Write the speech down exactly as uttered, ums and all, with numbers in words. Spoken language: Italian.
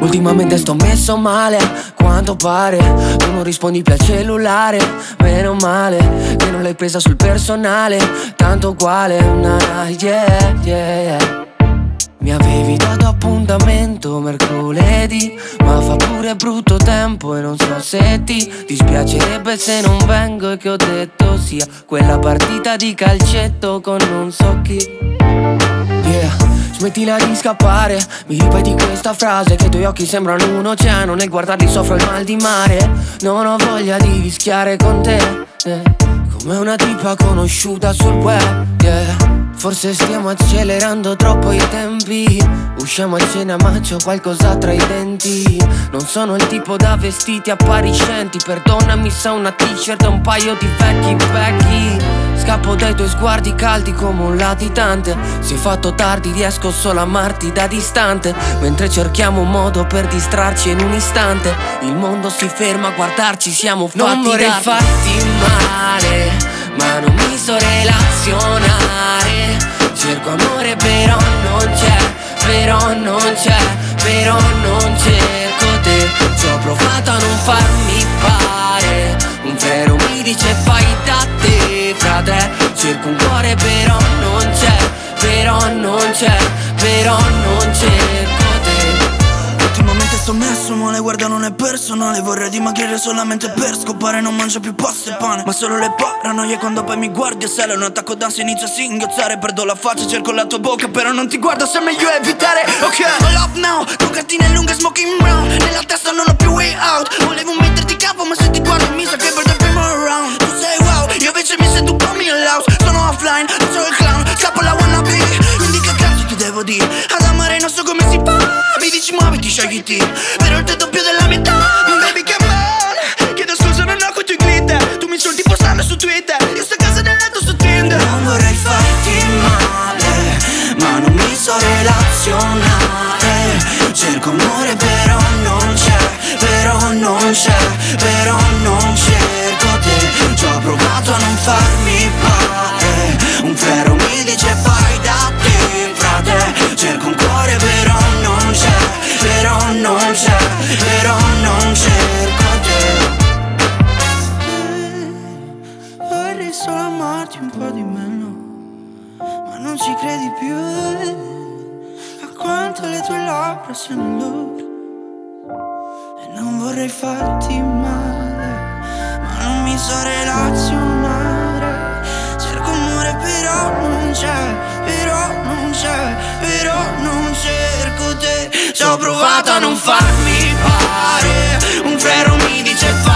Ultimamente sto messo male, quanto pare. Tu non rispondi più al cellulare. Meno male che non l'hai presa sul personale. Tanto quale una yeah, yeah, yeah. Mi avevi dato appuntamento mercoledì, ma fa pure brutto tempo e non so se ti dispiacerebbe se non vengo, e che ho detto sia quella partita di calcetto con non so chi. Yeah. Smettila di scappare, mi ripeti questa frase, che i tuoi occhi sembrano un oceano, nel guardarli soffro il mal di mare. Non ho voglia di rischiare con te, eh, come una tipa conosciuta sul web, yeah. Forse stiamo accelerando troppo i tempi. Usciamo a cena ma c'ho qualcosa tra i denti. Non sono il tipo da vestiti appariscenti, perdonami se ho una t-shirt e un paio di vecchi vecchi. Scappo dai tuoi sguardi caldi come un latitante. Si è fatto tardi, riesco solo a amarti da distante, mentre cerchiamo un modo per distrarci in un istante. Il mondo si ferma a guardarci, siamo fatti. Non vorrei da... farti male, ma non mi so relazionare. Cerco amore però non c'è, però non c'è, però non cerco te. Ci ho provato a non farmi pare, un freno mi dice fai da te, frate. Cerco un cuore però non c'è, però non c'è, però non cerco te. Ultimamente sto messo male, guarda non è personale. Vorrei dimagrire solamente per scopare, non mangio più pasta e pane, ma solo le paranoie quando poi mi guardi e sale un attacco d'ansia, inizio a singhiozzare. Perdo la faccia, cerco la tua bocca, però non ti guardo, se è meglio evitare. Ok, all up now, cocatina lunga, smoking brown. Nella testa non ho più way out. Volevo metterti capo ma se ti guardo mi sa che perdo il primo round. Tu sei wow, io invece mi sento un po' Milhouse. Sono offline, non sono il clown, scappo la wannabe. Quindi che cazzo ti devo dire? Ad amare non so come si fa. Mi dici muoviti, scegliti, però il doppio della metà. Baby che male, chiedo scusa non ho con i glitter. Tu mi insulti postando su Twitter, io sto a casa nel letto su Tinder. Non vorrei farti male, ma non mi so relazionare. Cerco amore però non c'è, però non c'è, però non cerco te. Ci ho provato a non farmi pare, un freno mi dice fai da te, frate. Cerco un cuore però non c'è, però non c'è, però non cerco te. Vorrei solo amarti un po' di meno, ma non ci credi più a quanto le tue labbra siano loro. E non vorrei farti male, ma non mi so relazionare. Cerco amore però non c'è, però non c'è, però non cerco te. Ci ho provato a non farmi pare, un freno mi dice